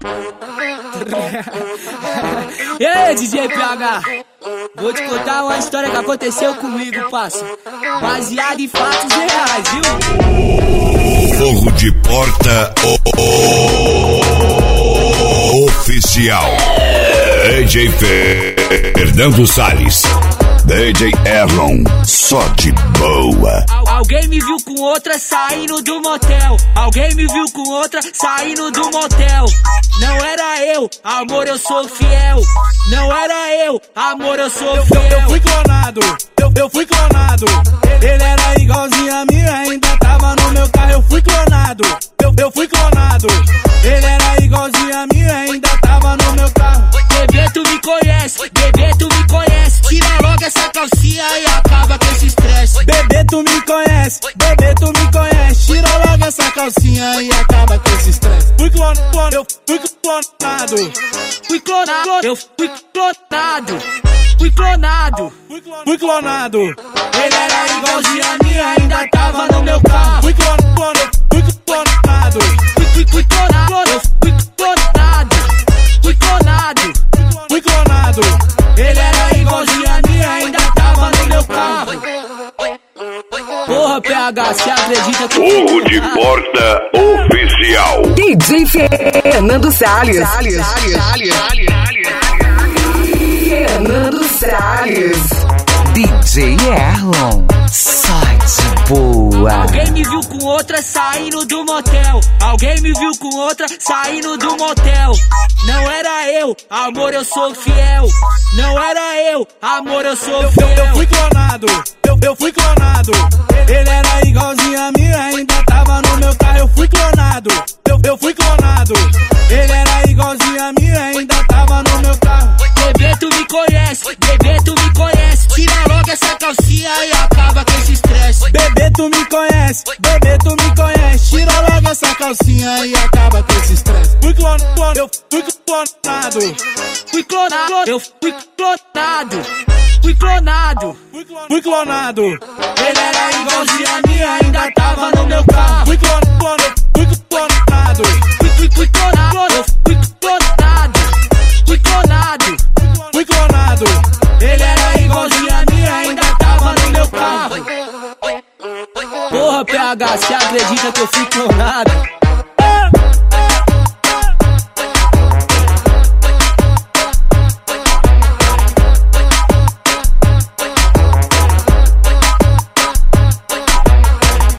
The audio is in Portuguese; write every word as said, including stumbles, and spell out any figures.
E aí, D J P H? Vou te contar uma história que aconteceu comigo, parça. Baseado em fatos reais, viu? Fogo de Porta o, o, Oficial. D J Fernando Salles, D J Erlon, só de boa. Alguém me viu com outra saindo do motel. Alguém me viu com outra saindo do motel. Não era eu, amor, eu sou fiel. Não era eu, amor, eu sou fiel. Eu, eu, eu fui clonado, eu, eu fui clonado. Ele era igualzinho a mim, ainda tava no meu carro. Eu fui clonado, eu, eu fui clonado. Ele era igualzinho a mim, ainda tava no meu carro. Bebê, tu me conhece, bebê, tu me conhece. Tira logo essa calcinha e acaba com esse estresse. Bebê, tu me conhece, bebê, tu me conhece. Tira logo essa calcinha e acaba com esse estresse. Fui clonado, clon, eu fui clonado. Fui clonado, eu fui clonado. Fui clonado, fui clonado. Ele era igualzinho a mim, ainda tava no meu carro. Fui clonado, fui clonado. Fui, fui, fui clonado, eu fui clonado. Fui clonado, fui clonado. Ele era igualzinho a mim, ainda tava no meu carro. Porra, P H, cê acredita que... Fogo de Porta Oficial. D J Fernando Salles. Salles. Salles. Fernando Salles. D J Erlon, só de boa. Alguém me viu com outra saindo do motel. Alguém me viu com outra saindo do motel. Não era eu, amor, eu sou fiel. Não era eu, amor, eu sou fiel. Eu, eu, eu fui clonado, eu, eu fui clonado. Ele era igualzinho a mim, ainda tava no meu carro. Eu fui clonado, eu, eu fui clonado. Ele era igualzinho a mim, ainda tava no meu carro. Bebê, tu me conhece, bebê, tu me conhece. Tira logo essa calcinha e acaba com esse estresse. Bebê, tu me conhece, bebê, tu me conhece. Tira logo essa calcinha e acaba com esse estresse. Fui clonado, eu fui clonado. Fui clonado, eu fui clonado. Fui clonado, fui clonado. Ele era igualzinho a mim, ainda tava no meu carro. Fui clonado, fui clonado. Fui, fui, fui clonado, eu fui clonado. Fui clonado, fui clonado. Ele era igualzinho a mim, ainda tava no meu carro. Porra, P H, cê acredita que eu fui clonado?